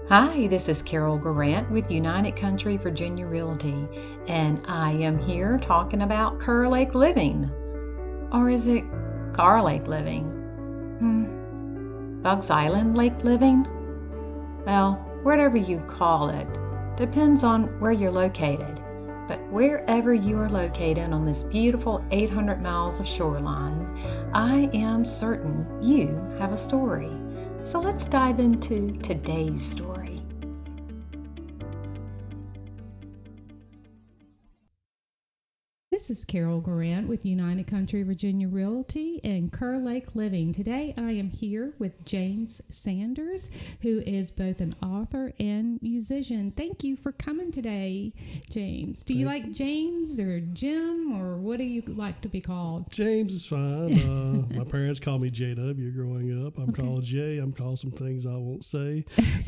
Hi, this is Carol Garant with United Country Virginia Realty, and I am here talking about Kerr Lake Living. Or is it Carr Lake Living? Bugs Island Lake Living? Well, whatever you call it, depends on where you're located. But wherever you are located on this beautiful 800 miles of shoreline, I am certain you have a story. So let's dive into today's story. This is Carol Garant with United Country Virginia Realty and Kerr Lake Living. Today I am here with James Sanders, who is both an author and musician. Thank you for coming today, James. Do you like James or Jim, or what do you like to be called? James is fine. My parents call me JW growing up. I'm called Jay. I'm called some things I won't say.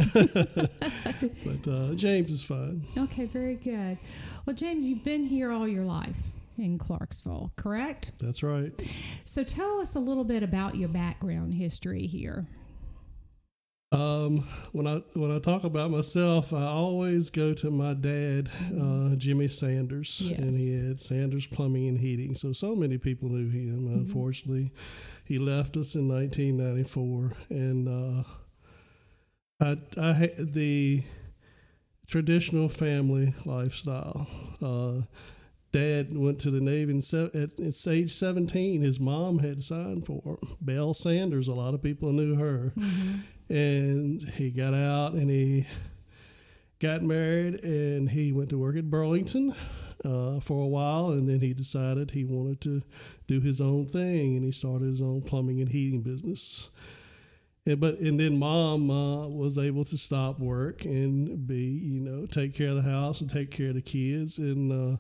But James is fine. Okay, very good. Well, James, you've been here all your life in Clarksville, correct? That's right. So tell us a little bit about your background history here. When I talk about myself, I always go to my dad, Jimmy Sanders, Yes. and he had Sanders Plumbing and Heating. So many people knew him. Unfortunately, he left us in 1994, and I had the traditional family lifestyle. Dad went to the Navy at age 17. His mom had signed for him. Belle Sanders, a lot of people knew her. And he got out and he got married, and he went to work at Burlington for a while, and then he decided he wanted to do his own thing, and he started his own plumbing and heating business. And then Mom was able to stop work and take care of the house and take care of the kids, and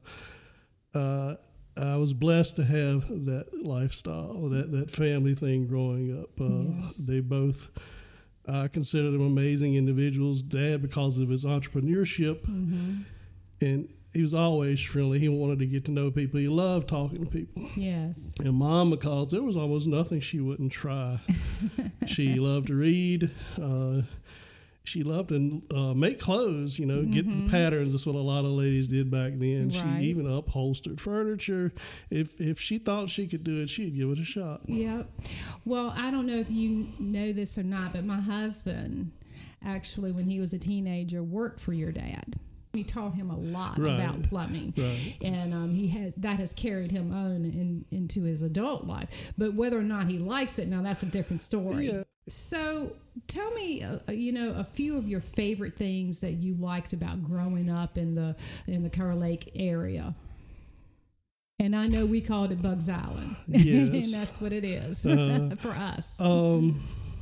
I was blessed to have that lifestyle, that family thing growing up. Yes. They both, I consider them amazing individuals. Dad, because of his entrepreneurship, and he was always friendly. He wanted to get to know people. He loved talking to people. Yes. And Mom, because there was almost nothing she wouldn't try. She loved to read. She loved to make clothes, get the patterns. That's what a lot of ladies did back then. Right. She even upholstered furniture. If she thought she could do it, she'd give it a shot. Yep. Well, I don't know if you know this or not, but my husband, actually, when he was a teenager, worked for your dad. He taught him a lot about plumbing, and that has carried him on into his adult life. But whether or not he likes it, now that's a different story. Yeah. So tell me, a few of your favorite things that you liked about growing up in the Kerr Lake area. And I know we called it Bugs Island, Yes. and that's what it is for us. Well,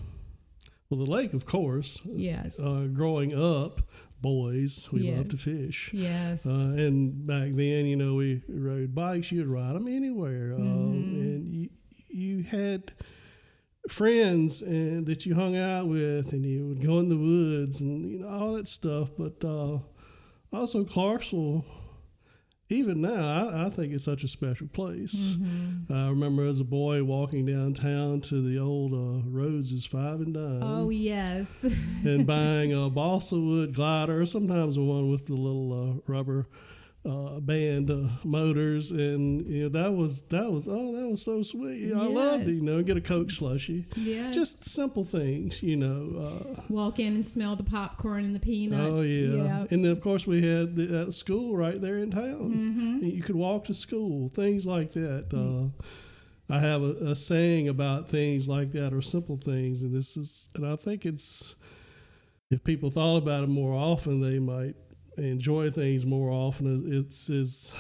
the lake, of course. Yes. Growing up, boys, we Yeah. loved to fish. Yes. And back then, we rode bikes. You'd ride them anywhere. And you had friends that you hung out with, and you would go in the woods and all that stuff. But also Clarksville, even now, I think it's such a special place. I remember as a boy walking downtown to the old Roses 5 and Dime. Oh, yes. And buying a balsa wood glider, sometimes the one with the little rubber band motors, and that was so sweet. I loved it. Get a Coke slushie. Yes. Just simple things. Walk in and smell the popcorn and the peanuts. Oh yeah. Yep. And then of course we had that school right there in town. You could walk to school. Things like that. I have a saying about things like that, or simple things, and I think it's, if people thought about it more often, they might enjoy things more often. It's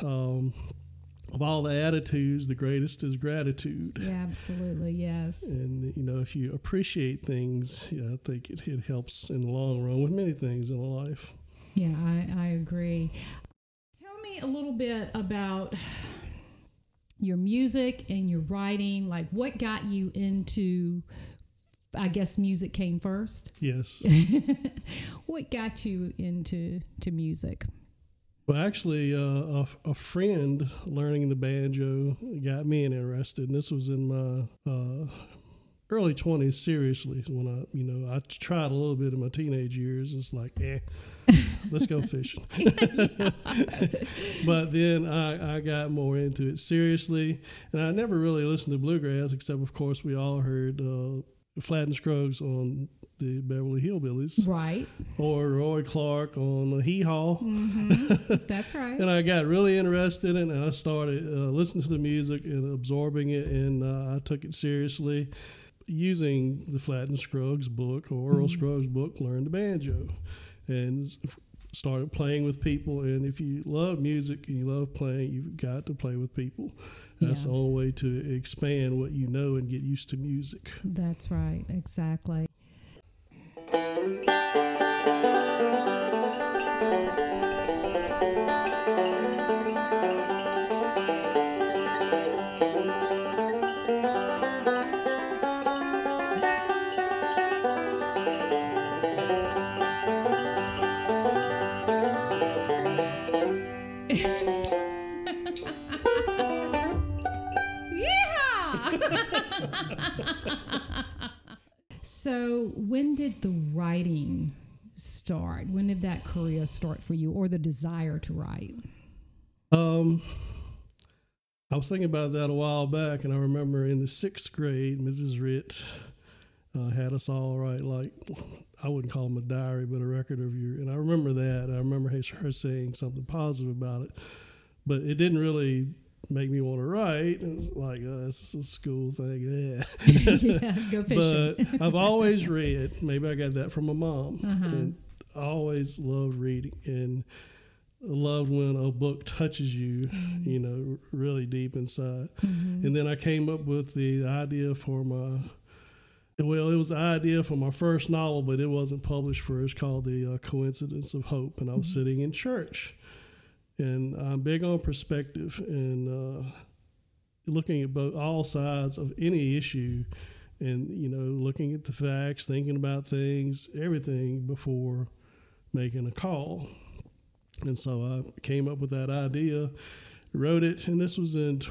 of all the attitudes, the greatest is gratitude. Yeah, absolutely, yes. And if you appreciate things, I think it helps in the long run with many things in life. Yeah, I agree. Tell me a little bit about your music and your writing. Like, what got you into, I guess music came first? Yes. What got you into music? Well, actually, a friend learning the banjo got me interested, and this was in my early 20s seriously. When I tried a little bit in my teenage years. It's like, let's go fishing. But then I got more into it seriously, and I never really listened to bluegrass, except of course we all heard Flatt and Scruggs on the Beverly Hillbillies, right? Or Roy Clark on the Hee Haw. Mm-hmm. That's right. And I got really interested in it, and I started listening to the music and absorbing it, and I took it seriously, using the Flatt and Scruggs book or Earl Scruggs book, Learn the Banjo, and started playing with people. And if you love music and you love playing, you've got to play with people. That's the only way to expand what you know and get used to music. That's right, exactly. So when did the writing start? When did that career start for you, or the desire to write? I was thinking about that a while back, and I remember in the 6th grade, Mrs. Ritt had us all write, like, I wouldn't call them a diary, but a record of your, and I remember that. I remember her saying something positive about it, but it didn't really make me want to write. It was like, this is a school thing. Yeah, go fishing. But I've always read. Maybe I got that from my mom. And I always loved reading, and loved when a book touches you, really deep inside. And then I came up with the idea for it was the idea for my first novel, but it wasn't published first, called The Coincidence of Hope. And I was sitting in church. And I'm big on perspective and looking at all sides of any issue, and looking at the facts, thinking about things, everything before making a call. And so I came up with that idea, wrote it, and this was in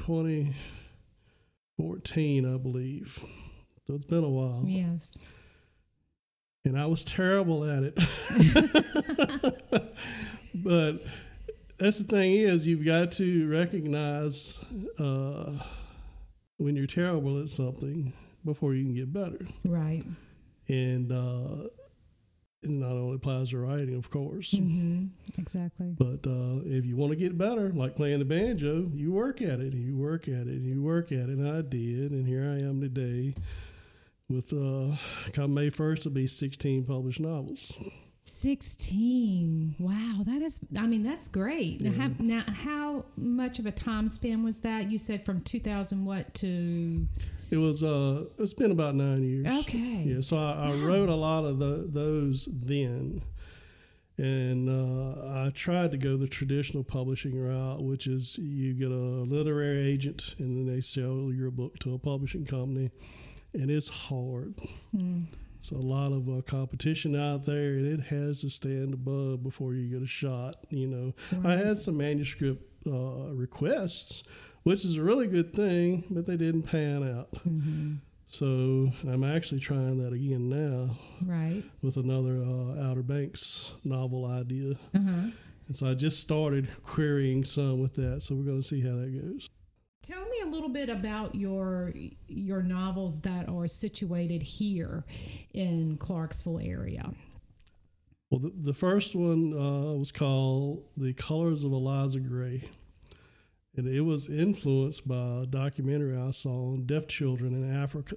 2014, I believe. So it's been a while. Yes. And I was terrible at it. But that's the thing is, you've got to recognize when you're terrible at something before you can get better. Right. And it not only applies to writing, of course. Exactly. But if you want to get better, like playing the banjo, you work at it, and you work at it, and you work at it. And I did, and here I am today with, come May 1st, it'll be 16 published novels. 16. Wow, that's great. Yeah. Now, how much of a time span was that? You said from 2000 what to? It was. It's been about 9 years. Okay. Yeah. So I wrote a lot of those then, and I tried to go the traditional publishing route, which is you get a literary agent, and then they sell your book to a publishing company, and it's hard. It's a lot of competition out there, and it has to stand above before you get a shot. Right. I had some manuscript requests, which is a really good thing, but they didn't pan out. So I'm actually trying that again now, right, with another Outer Banks novel idea. And so I just started querying some with that, so we're going to see how that goes. Tell me a little bit about your novels that are situated here in Clarksville area. Well, the first one was called The Colors of Eliza Gray. And it was influenced by a documentary I saw on deaf children in Africa.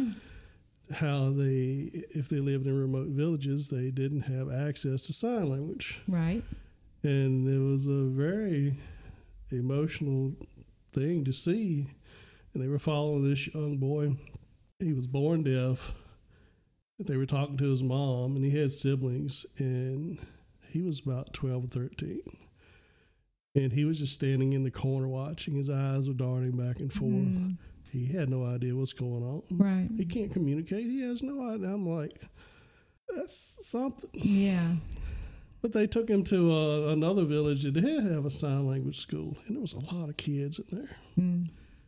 How if they lived in remote villages, they didn't have access to sign language. Right. And it was a very emotional thing to see. And they were following this young boy. He was born deaf. They were talking to his mom, and he had siblings, and he was about 12 or 13. And he was just standing in the corner watching. His eyes were darting back and forth. He had no idea what's going on. Right. He can't communicate. He has no idea. I'm like, that's something. Yeah. But they took him to another village that did have a sign language school, and there was a lot of kids in there.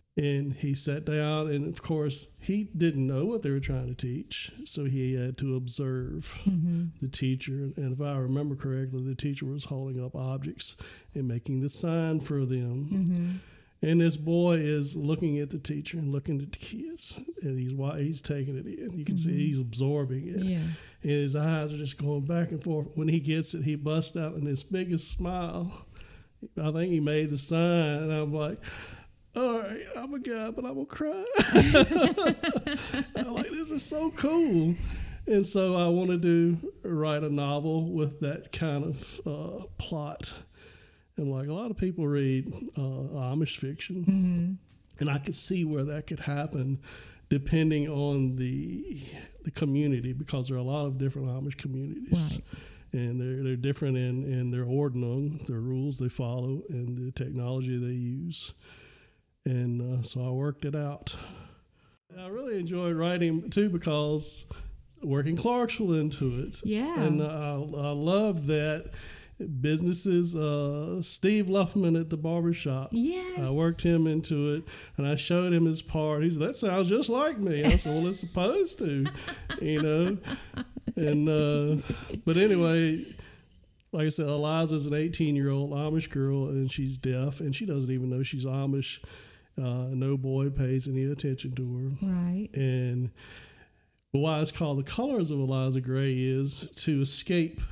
And he sat down, and of course, he didn't know what they were trying to teach, so he had to observe the teacher. And if I remember correctly, the teacher was holding up objects and making the sign for them. And this boy is looking at the teacher and looking at the kids, and he's taking it in. You can see he's absorbing it. Yeah. And his eyes are just going back and forth. When he gets it, he busts out in his biggest smile. I think he made the sign, and I'm like, all right, I'm a guy, but I'm going to cry. I'm like, this is so cool. And so I wanted to write a novel with that kind of plot. And like a lot of people read Amish fiction, and I could see where that could happen depending on the community, because there are a lot of different Amish communities. Right. And they're different in their ordnung, their rules they follow, and the technology they use. And so I worked it out. I really enjoyed writing, too, because working Clarksville into it. Yeah. And I love that businesses, Steve Luffman at the barbershop. Yes. I worked him into it, and I showed him his part. He said, that sounds just like me. I said, well, it's supposed to, you know. And but anyway, like I said, Eliza's an 18-year-old Amish girl, and she's deaf, and she doesn't even know she's Amish. No boy pays any attention to her. Right. And why it's called The Colors of Eliza Gray is to escape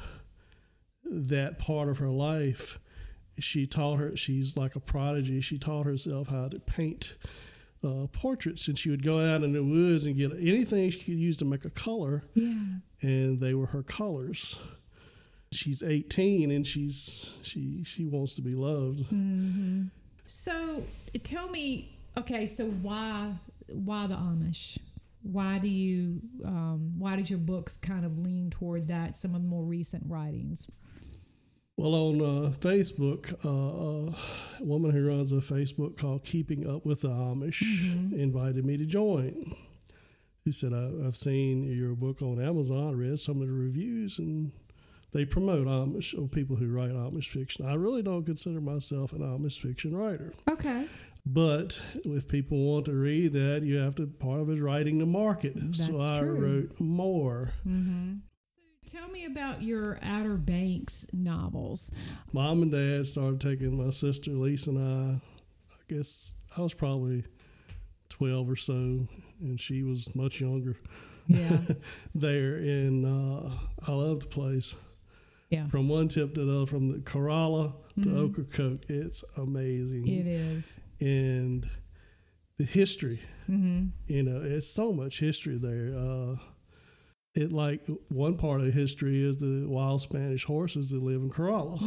that part of her life. She's like a prodigy. She taught herself how to paint portraits, and she would go out in the woods and get anything she could use to make a color. Yeah. And they were her colors. She's 18, and she wants to be loved. Mm-hmm. So tell me, okay, so why the Amish? Why do you why did your books kind of lean toward that? Some of the more recent writings. Well, on Facebook, a woman who runs a Facebook called Keeping Up with the Amish invited me to join. She said, I've seen your book on Amazon, read some of the reviews, and they promote Amish, or people who write Amish fiction. I really don't consider myself an Amish fiction writer. Okay. But if people want to read that, you have to, part of it is writing the market. That's so I true. wrote more. Mm-hmm. So tell me about your Outer Banks novels. Mom and Dad started taking my sister Lisa and I guess I was probably 12 or so, and she was much younger. Yeah. There, and I loved the place. Yeah. From one tip to the other, from the Corolla to Ocracoke, it's amazing. It is. And the history, you know, it's so much history there. It like one part of the history is the wild Spanish horses that live in Corolla.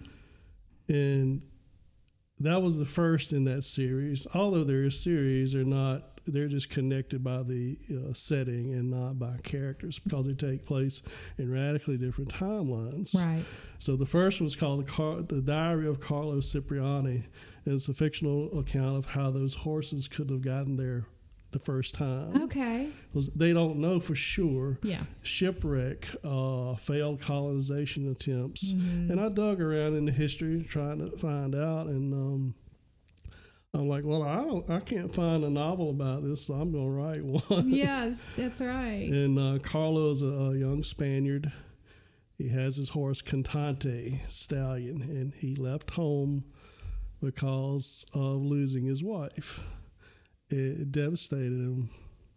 And that was the first in that series. Although they're a series, they're just connected by the setting and not by characters, because they take place in radically different timelines. Right. So the first was called The Diary of Carlo Cipriani. And it's a fictional account of how those horses could have gotten there the first time. Okay. They don't know for sure. Yeah. Shipwreck, failed colonization attempts. And I dug around in the history trying to find out, and I'm like, well, I can't find a novel about this, so I'm going to write one. Yes, that's right. And Carlo is a young Spaniard. He has his horse Cantante Stallion, and he left home because of losing his wife. It devastated him.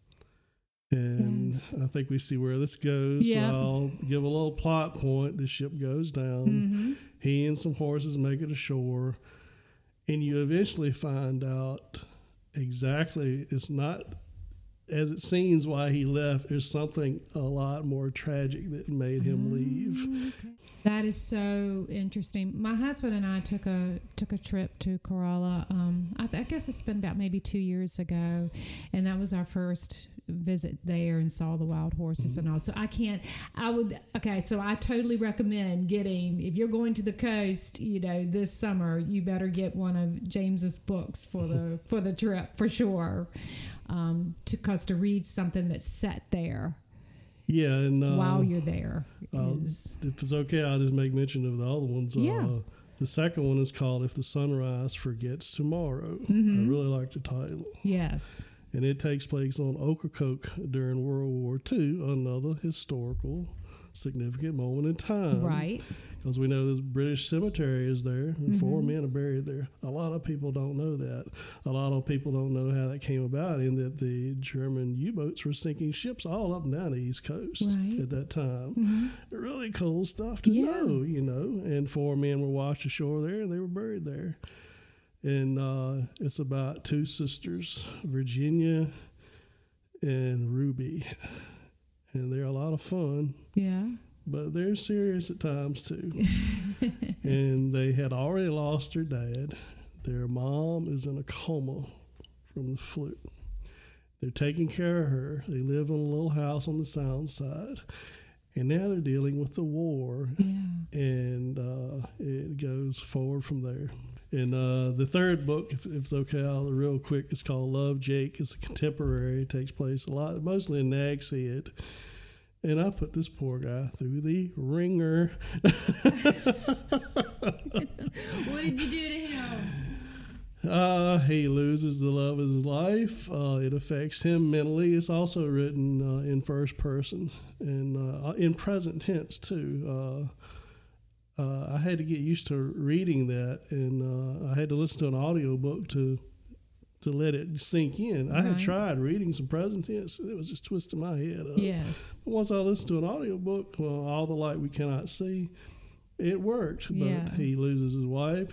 And yes. I think we see where this goes. Yep. So I'll give a little plot point. The ship goes down. He and some horses make it ashore. And you eventually find out exactly, it's not as it seems why he left. There's something a lot more tragic that made him leave. Okay. That is so interesting. My husband and I took a trip to Corolla. I guess it's been about maybe 2 years ago, and that was our first visit there, and saw the wild horses and all. So so I totally recommend if you're going to the coast, this summer, you better get one of James's books for the trip for sure. To read something that's set there. Yeah, and while you're there, if it's okay, I'll just make mention of the other ones. Yeah. The second one is called If the Sunrise Forgets Tomorrow. I really like the title. Yes. And it takes place on Ocracoke during World War II, another historical significant moment in time. Right. Because we know this British cemetery is there, and 4 men are buried there. A lot of people don't know that. A lot of people don't know how that came about, in that the German U-boats were sinking ships all up and down the East Coast at that time. Really cool stuff to know, you know. And 4 men were washed ashore there, and they were buried there. And it's about 2 sisters, Virginia and Ruby. And they're a lot of fun. Yeah. But they're serious at times, too. And they had already lost their dad. Their mom is in a coma from the flu. They're taking care of her. They live in a little house on the Sound side. And now they're dealing with the war. Yeah. And it goes forward from there. And the third book, if it's okay, real quick, it's called Love, Jake. It's a contemporary. It takes place mostly in Nags Head. And I put this poor guy through the ringer. What did you do to him? He loses the love of his life. It affects him mentally. It's also written in first person and in present tense, too. I had to get used to reading that, and I had to listen to an audiobook to let it sink in. I had tried reading some present tense, and it was just twisting my head up. Yes. Once I listened to an audiobook, All the Light We Cannot See, it worked. But he loses his wife.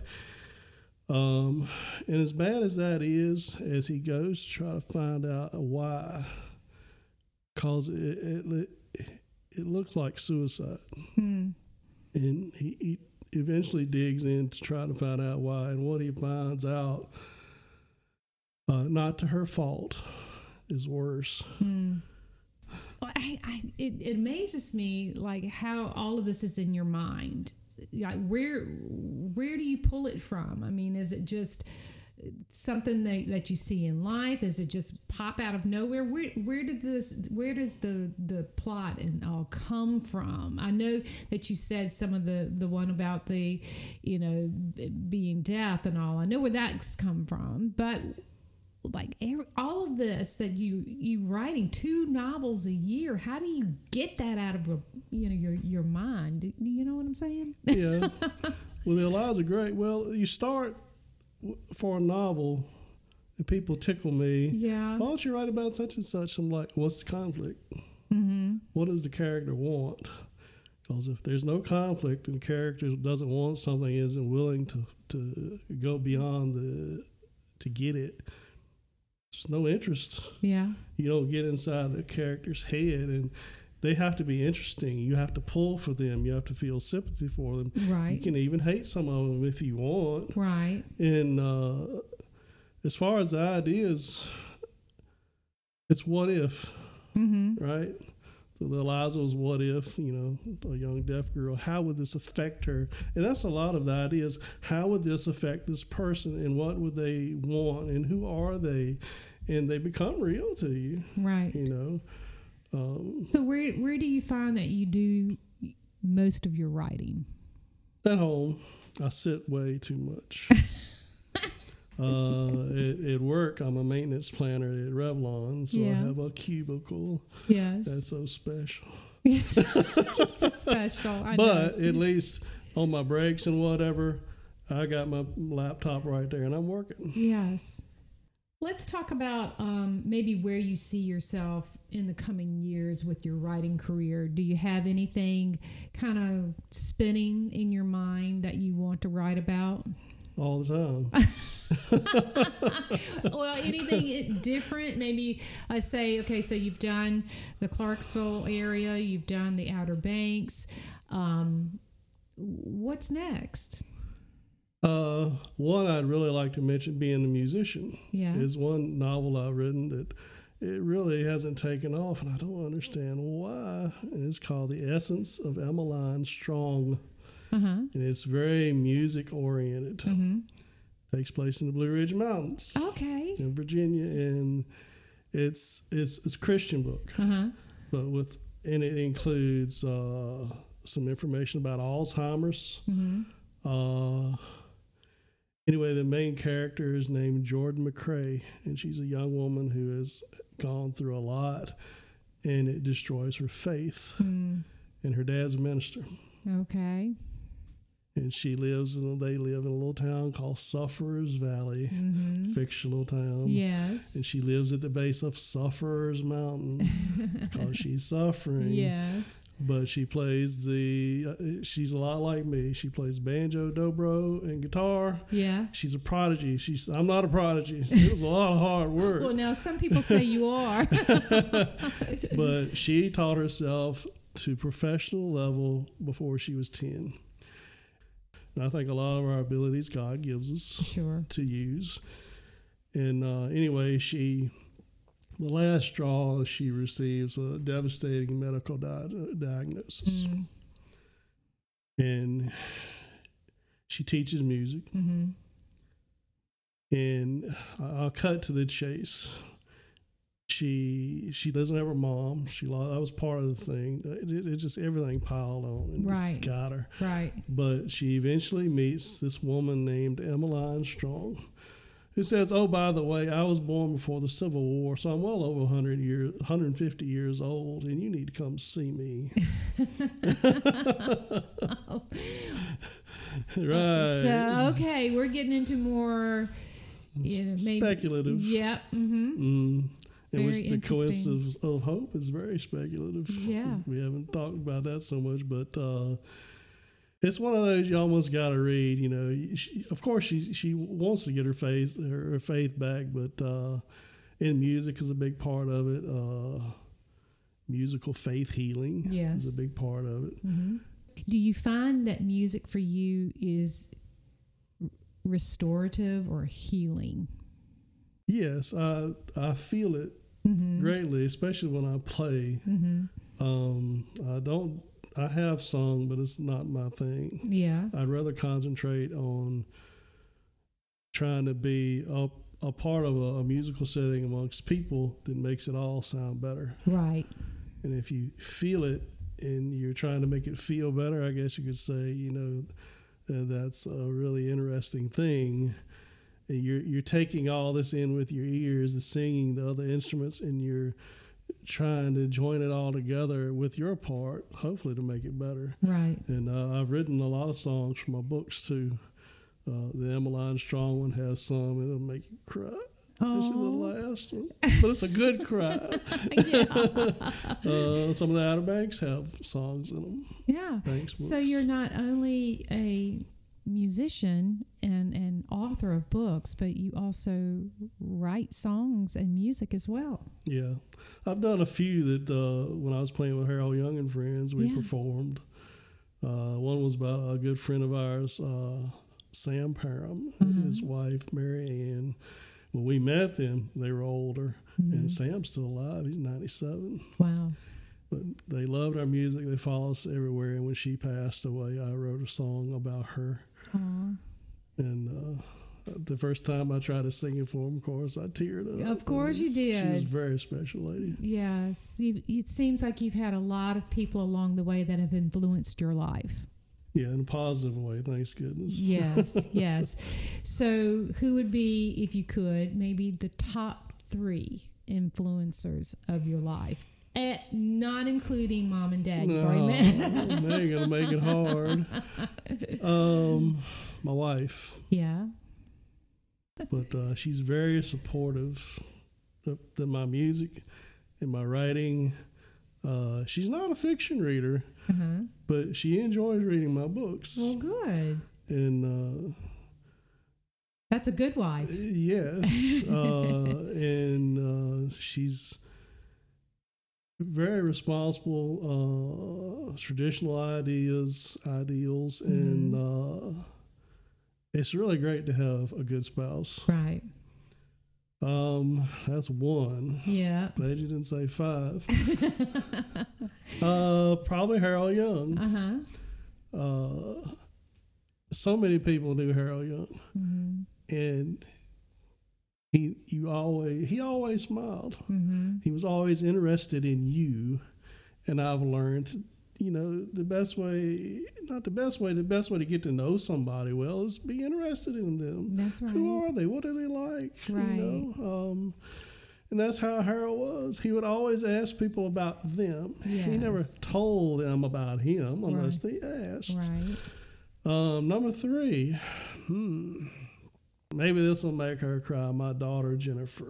And as bad as that is, as he goes to try to find out why, because it looks like suicide. And he eventually digs in to try to find out why, and what he finds out, not to her fault, is worse. Well, it amazes me, like, how all of this is in your mind. Like, where do you pull it from? I mean, is it just something that you see in life? Is it just pop out of nowhere? Where does the plot and all come from? I know that you said some of the one about the, you know, being deaf and all. I know where that's come from, but like all of this that you writing 2 novels a year, how do you get that out of your mind? Do you know what I'm saying? Yeah. Well, the Eliza Gray. Well, you start for a novel, and people tickle me. Yeah. Why don't you write about such and such? I'm like, what's the conflict? What does the character want? Because if there's no conflict and the character doesn't want something, isn't willing to go beyond to get it, there's no interest. Yeah. You don't get inside the character's head, and they have to be interesting. You have to pull for them. You have to feel sympathy for them. Right. You can even hate some of them if you want. Right. And as far as the ideas, it's what if, right? The Eliza was what if, you know, a young deaf girl. How would this affect her? And that's a lot of the ideas. How would this affect this person, and what would they want, and who are they? And they become real to you. Right. You know. So where do you find that you do most of your writing? At home. I sit way too much. At work, I'm a maintenance planner at Revlon, so I have a cubicle. Yes. That's so special. It's so special. But at least on my breaks and whatever, I got my laptop right there and I'm working. Yes. Let's talk about maybe where you see yourself in the coming years with your writing career. Do you have anything kind of spinning in your mind that you want to write about? All the time. Well, anything different? Maybe I say, okay, so you've done the Clarksville area, you've done the Outer Banks. What's next? One I'd really like to mention, being a musician, is one novel I've written that it really hasn't taken off, and I don't understand why. And it's called The Essence of Emmeline Strong. And it's very music oriented. Takes place in the Blue Ridge Mountains, in Virginia, and it's a Christian book, but it includes some information about Alzheimer's, Anyway, the main character is named Jordan McRae, and she's a young woman who has gone through a lot, and it destroys her faith. And her dad's a minister. Okay. And they live in a little town called Sufferers Valley, fictional town. Yes. And she lives at the base of Sufferers Mountain because she's suffering. Yes. But she plays she's a lot like me. She plays banjo, dobro, and guitar. Yeah. She's a prodigy. I'm not a prodigy. It was a lot of hard work. Well, now some people say you are. But she taught herself to professional level before she was 10. And I think a lot of our abilities God gives us to use. And anyway, the last straw, she receives a devastating medical diagnosis. And she teaches music. And I'll cut to the chase. She doesn't have her mom. That was part of the thing. It's just everything piled on and just got her. Right. But she eventually meets this woman named Emmeline Strong, who says, "Oh, by the way, I was born before the Civil War, so I'm well over 150 years old, and you need to come see me." Right. So okay, we're getting into more speculative. Yeah. In which the coincidence of hope is very speculative. Yeah. We haven't talked about that so much, but it's one of those you almost got to read. You know, of course, she wants to get her faith back, but in music is a big part of it. Musical faith healing is a big part of it. Do you find that music for you is restorative or healing? Yes, I feel it greatly, especially when I play. I have sung, but it's not my thing. Yeah. I'd rather concentrate on trying to be a part of a musical setting amongst people that makes it all sound better. Right. And if you feel it and you're trying to make it feel better, I guess you could say, that's a really interesting thing. And you're taking all this in with your ears, the singing, the other instruments, and you're trying to join it all together with your part, hopefully to make it better. Right. And I've written a lot of songs for my books too. The Emmeline Strong one has some, it'll make you cry. Especially the last one, but it's a good cry. Some of the Outer Banks have songs in them. Yeah. So you're not only a musician and author of books, but you also write songs and music as well. Yeah. I've done a few that when I was playing with Harold Young and Friends, we performed. One was about a good friend of ours, Sam Parham, and his wife, Mary Ann. When we met them, they were older, and Sam's still alive. He's 97. Wow. But they loved our music. They followed us everywhere. And when she passed away, I wrote a song about her. Aww. And the first time I tried to sing it for them, of course, I teared up. Of course you did. She was a very special lady. Yes. It seems like you've had a lot of people along the way that have influenced your life. Yeah, in a positive way, thanks goodness. Yes, yes. So who would be, if you could, maybe the top 3 influencers of your life? Not including mom and dad. No, they're going to make it hard. My wife. Yeah. But she's very supportive of my music and my writing. She's not a fiction reader, but she enjoys reading my books. Well, good. And that's a good wife. Yes. And she's very responsible, traditional ideals, and it's really great to have a good spouse. Right. That's one. Yeah. Glad you didn't say 5. Probably Harold Young. So many people knew Harold Young, and he always smiled. He was always interested in you, and I've learned, the best way to get to know somebody well is be interested in them. That's right. Who are they? What are they like? Right. And that's how Harold was. He would always ask people about them. Yes. He never told them about him unless they asked. Right. Number 3. Maybe this will make her cry. My daughter, Jennifer.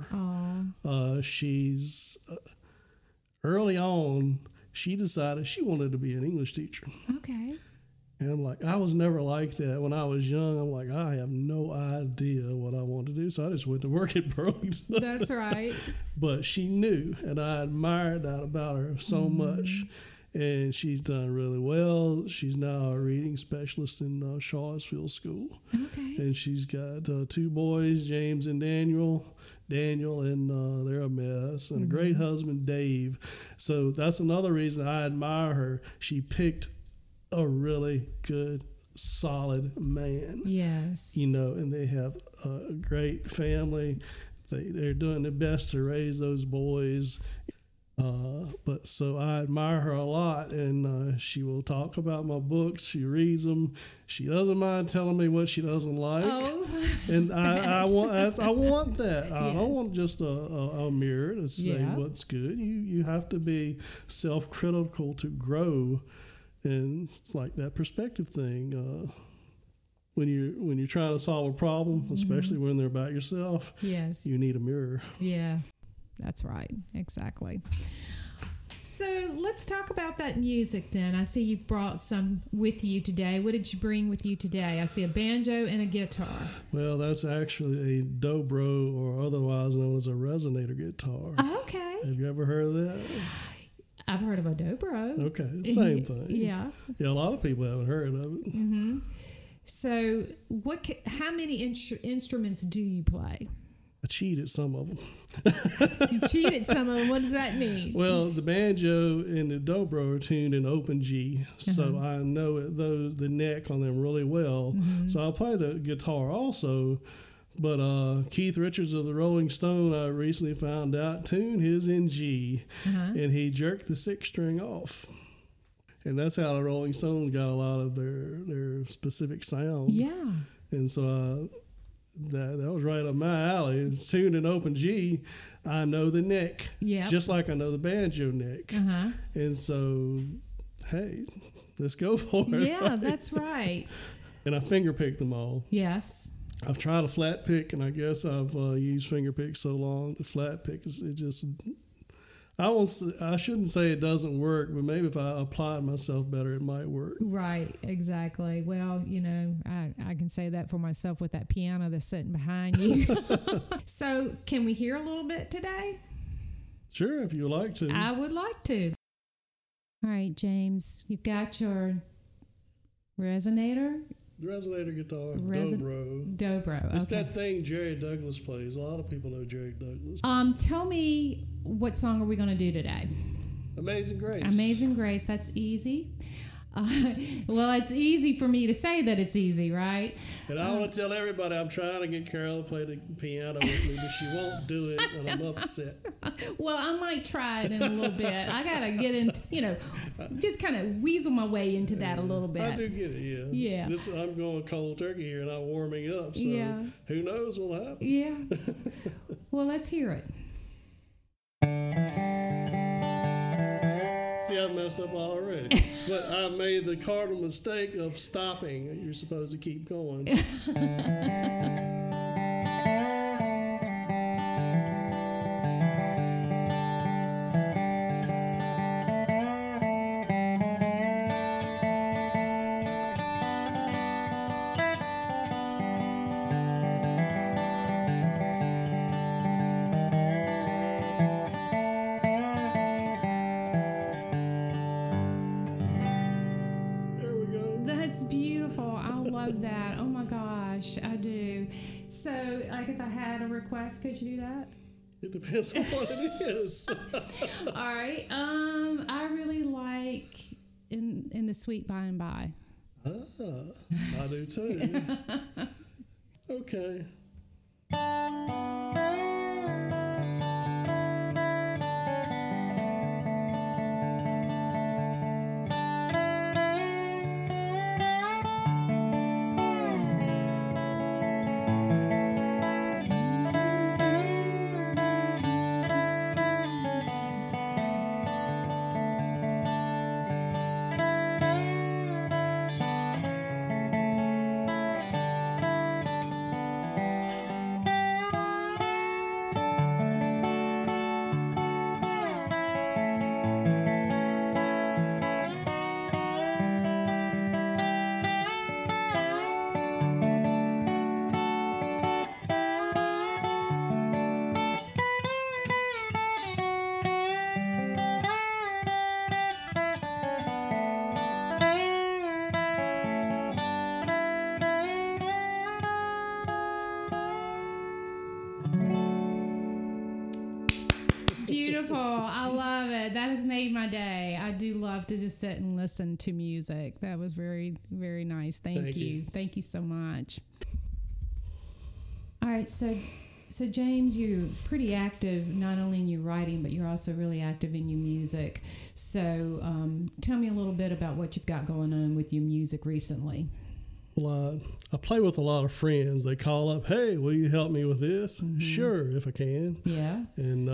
She's early on, she decided she wanted to be an English teacher. Okay. And I'm like, I was never like that. When I was young, I'm like, I have no idea what I want to do. So I just went to work at Burlington. That's right. But she knew, and I admired that about her so much. And she's done really well. She's now a reading specialist in Charlottesville School. Okay. And she's got 2 boys, James and Daniel, and they're a mess, and a great husband, Dave. So that's another reason I admire her. She picked a really good, solid man. Yes. And they have a great family. They're doing their best to raise those boys. But so I admire her a lot, and she will talk about my books. She reads them. She doesn't mind telling me what she doesn't like. And I want that. I don't want just a mirror to say what's good. You have to be self-critical to grow, and it's like that perspective thing. When you're trying to solve a problem, especially when they're about yourself, you need a mirror. Yeah. That's right. Exactly. So let's talk about that music then. I see you've brought some with you today. What did you bring with you today? I see a banjo and a guitar. Well, that's actually a dobro, or otherwise known as a resonator guitar. Okay. Have you ever heard of that? I've heard of a dobro. Okay, same thing. Yeah. Yeah, a lot of people haven't heard of it. Mm-hmm. So how many instruments do you play? I cheated some of them. You cheated some of them. What does that mean? Well, the banjo and the dobro are tuned in open G, so I know the neck on them really well. So I play the guitar also. But Keith Richards of the Rolling Stone, I recently found out, tuned his in G, and he jerked the 6th string off. And that's how the Rolling Stones got a lot of their specific sound. Yeah. And so that was right up my alley. It's tuned in open G. I know the neck, just like I know the banjo neck. And so, hey, let's go for it. Yeah, that's right. And I finger picked them all. Yes. I've tried a flat pick, and I guess I've used finger pick so long. The flat pick I shouldn't say it doesn't work, but maybe if I applied myself better, it might work. Right, exactly. Well, I can say that for myself with that piano that's sitting behind you. So, can we hear a little bit today? Sure, if you would like to. I would like to. All right, James, you've got your resonator. The resonator guitar, dobro. Dobro. It's that thing Jerry Douglas plays. A lot of people know Jerry Douglas. Tell me, what song are we going to do today? Amazing Grace. Amazing Grace. That's easy. Well, it's easy for me to say that it's easy, right? And I want to tell everybody I'm trying to get Carol to play the piano with me, but she won't do it, and I'm upset. Well, I might try it in a little bit. I got to get into, just kind of weasel my way into that a little bit. I do get it, yeah. I'm going cold turkey here, and I'm warming up, so who knows what'll happen. Yeah. Well, let's hear it. See, I messed up already. But I made the cardinal mistake of stopping. You're supposed to keep going. Could you do that? It depends on what it is. All right. I really like in the Sweet By and By. I do too. Okay. I do love to just sit and listen to music. That was very, very nice. Thank you. Thank you so much. All right, so James, you're pretty active not only in your writing, but you're also really active in your music. So tell me a little bit about what you've got going on with your music recently. Well, I play with a lot of friends. They call up, hey, will you help me with this? Mm-hmm. Sure, if I can. Yeah. And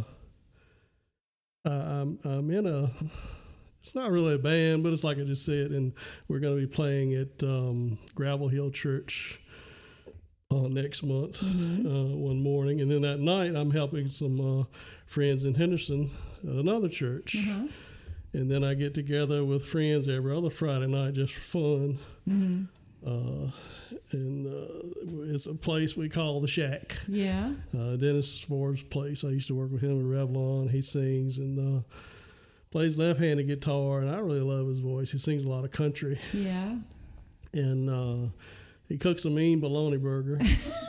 I'm in a, it's not really a band, but it's like I just said, and we're going to be playing at Gravel Hill Church next month, one morning. And then that night, I'm helping some friends in Henderson at another church. Uh-huh. And then I get together with friends every other Friday night just for fun. Mm-hmm. And it's a place we call The Shack. Yeah. Dennis Ford's place. I used to work with him at Revlon. He sings and plays left-handed guitar, and I really love his voice. He sings a lot of country. Yeah. And he cooks a mean bologna burger.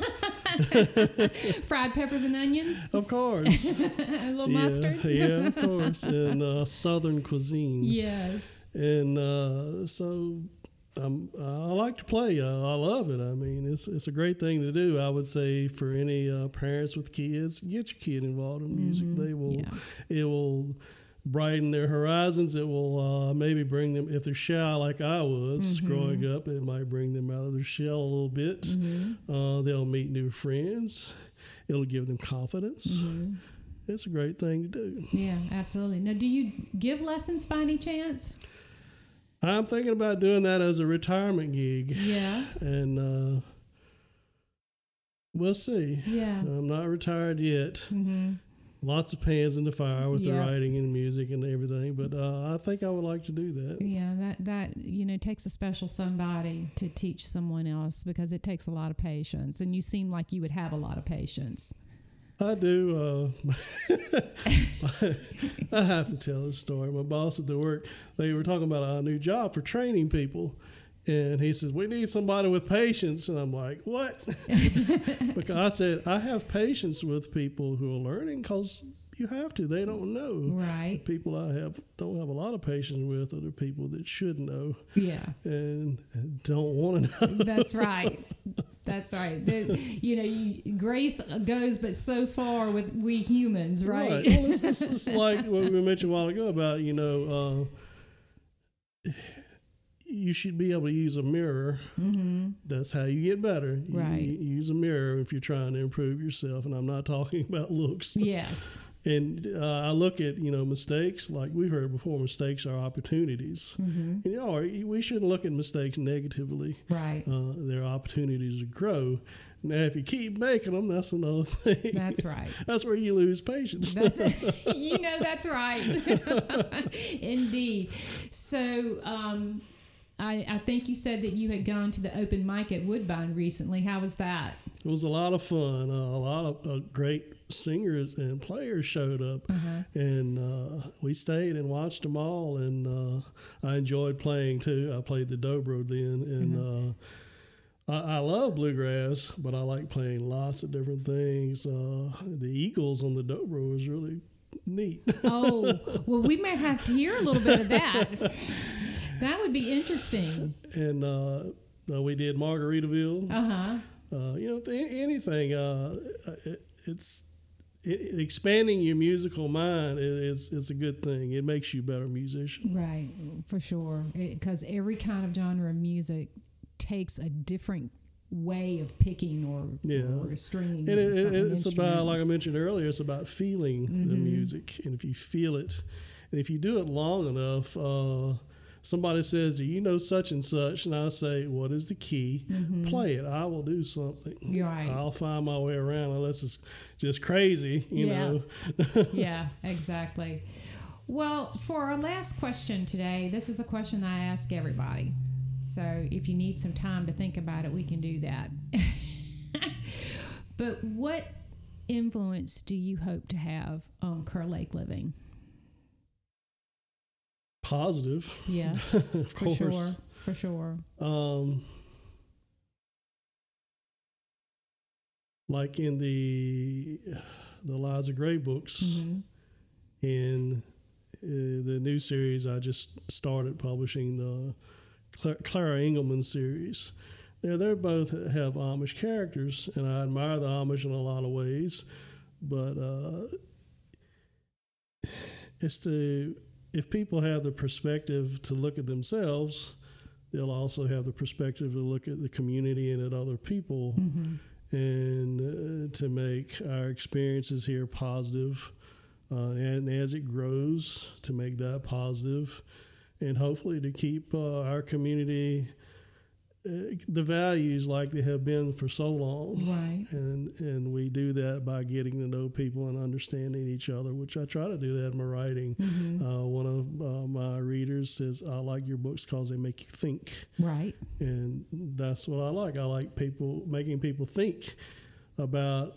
Fried peppers and onions? Of course. A little mustard? Yeah, of course. And Southern cuisine. Yes. And so I like to play. I love it. I mean, it's a great thing to do. I would say for any parents with kids, get your kid involved in music. It will brighten their horizons. It will maybe bring them, if they're shy like I was growing up, it might bring them out of their shell a little bit. They'll meet new friends. It'll give them confidence. It's a great thing to do. Yeah, absolutely. Now, do you give lessons by any chance? I'm thinking about doing that as a retirement gig. Yeah. And we'll see. Yeah. I'm not retired yet. Lots of pans in the fire with the writing and the music and everything, but I think I would like to do that. Yeah, that takes a special somebody to teach someone else, because it takes a lot of patience, and you seem like you would have a lot of patience. I do. I have to tell this story. My boss at the work, they were talking about a new job for training people. And he says, we need somebody with patience. And I'm like, what? Because I said, I have patience with people who are learning, because you have to. They don't know. Right. The people I don't have a lot of patience with are the people that should know. Yeah. And don't want to know. That's right. That's right. Grace goes but so far with we humans, right? Right. Well, it's like what we mentioned a while ago about, you should be able to use a mirror. That's how you get better. Right. You use a mirror if you're trying to improve yourself, and I'm not talking about looks. Yes. And I look at, mistakes, like we've heard before, mistakes are opportunities. And, we shouldn't look at mistakes negatively. Right. They're opportunities to grow. Now, if you keep making them, that's another thing. That's right. That's where you lose patience. That's right. Indeed. So, I think you said that you had gone to the open mic at Woodbine recently. How was that? It was a lot of fun. A lot of great singers and players showed up, and we stayed and watched them all, and I enjoyed playing too. I played the dobro then, and I love bluegrass, but I like playing lots of different things. The Eagles on the dobro was really neat. Oh, well, we might have to hear a little bit of that. That would be interesting. And we did Margaritaville. Anything. It's expanding your musical mind. It's a good thing. It makes you a better musician. Right, for sure. Because every kind of genre of music takes a different way of picking or stringing. And it's about, like I mentioned earlier, it's about feeling the music. And if you feel it, and if you do it long enough, somebody says, do you know such and such? And I say, what is the key? Play it. I will do something. Right. I'll find my way around, unless it's just crazy, you know. Yeah, exactly. Well, for our last question today, this is a question I ask everybody. So if you need some time to think about it, we can do that. But what influence do you hope to have on Kerr Lake Living? Positive. Yeah. Of course. For sure. Like in the Liza Gray books, and the new series I just started publishing, the Clara Engelman series. They both have Amish characters, and I admire the Amish in a lot of ways. But if people have the perspective to look at themselves, they'll also have the perspective to look at the community and at other people, and to make our experiences here positive, and as it grows, to make that positive, and hopefully to keep our community the values like they have been for so long. Right. And we do that by getting to know people and understanding each other, which I try to do that in my writing. One of my readers says, I like your books because they make you think. Right. And that's what I like. I like making people think about,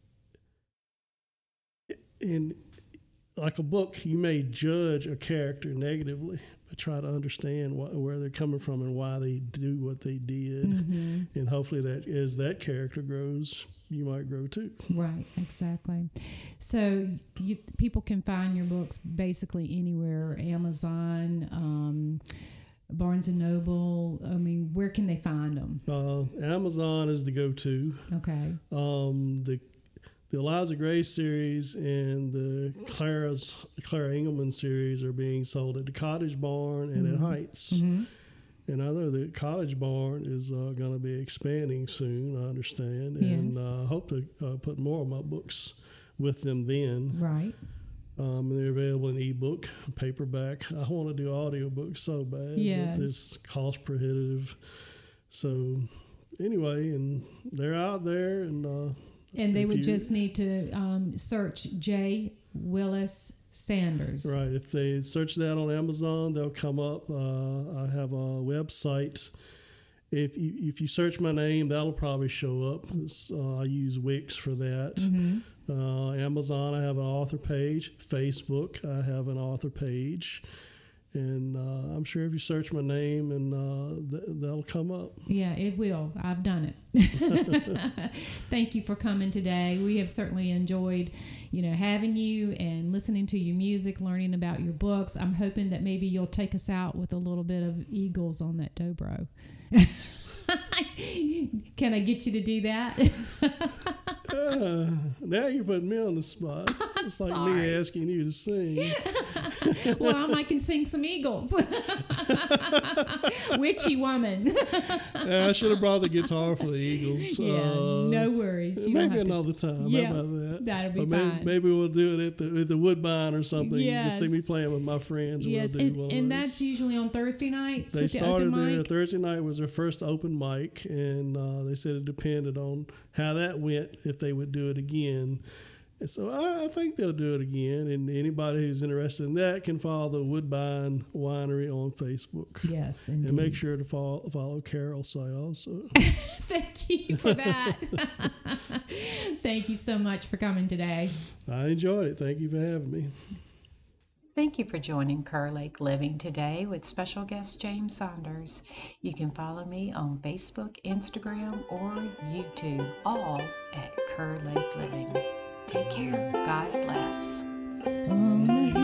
in like a book, you may judge a character negatively, but try to understand where they're coming from and why they do what they did. And hopefully that as that character grows, you might grow too. Right, exactly. So people can find your books basically anywhere, Amazon, Barnes & Noble. I mean, where can they find them? Amazon is the go-to. Okay. The Eliza Gray series and the Clara Engelman series are being sold at the Cottage Barn and at Heights. And I know the Cottage Barn is going to be expanding soon, I understand. And I hope to put more of my books with them then. Right. And they're available in ebook, paperback. I want to do audiobooks so bad. Yes. But it's cost prohibitive. So anyway, and they're out there, and they would just need to search J. Willis Sanders. Right. If they search that on Amazon, they'll come up. I have a website. If you search my name, that'll probably show up. I use Wix for that. Amazon, I have an author page. Facebook, I have an author page. And I'm sure if you search my name, and that'll come up. Yeah, it will. I've done it. Thank you for coming today. We have certainly enjoyed, having you and listening to your music, learning about your books. I'm hoping that maybe you'll take us out with a little bit of Eagles on that dobro. Can I get you to do that? Now you're putting me on the spot. It's like me asking you to sing. Well, I can sing some Eagles. Witchy woman. I should have brought the guitar for the Eagles. Yeah, no worries. Maybe another time. Yeah, how about that? That'll be fine. Maybe we'll do it at the Woodbine or something. Yes. You can see me playing with my friends. Yes, we'll and that's usually on Thursday nights. They with started the open there. mic? Thursday night was their first open mic, and they said it depended on how that went if they would do it again. And so I think they'll do it again, and anybody who's interested in that can follow the Woodbine Winery on Facebook. Yes, indeed. And make sure to follow Carol's site also. Thank you for that. Thank you so much for coming today. I enjoyed it. Thank you for having me. Thank you for joining Kerr Lake Living today with special guest James Saunders. You can follow me on Facebook, Instagram, or YouTube, all at Kerr Lake Living. Take care. God bless.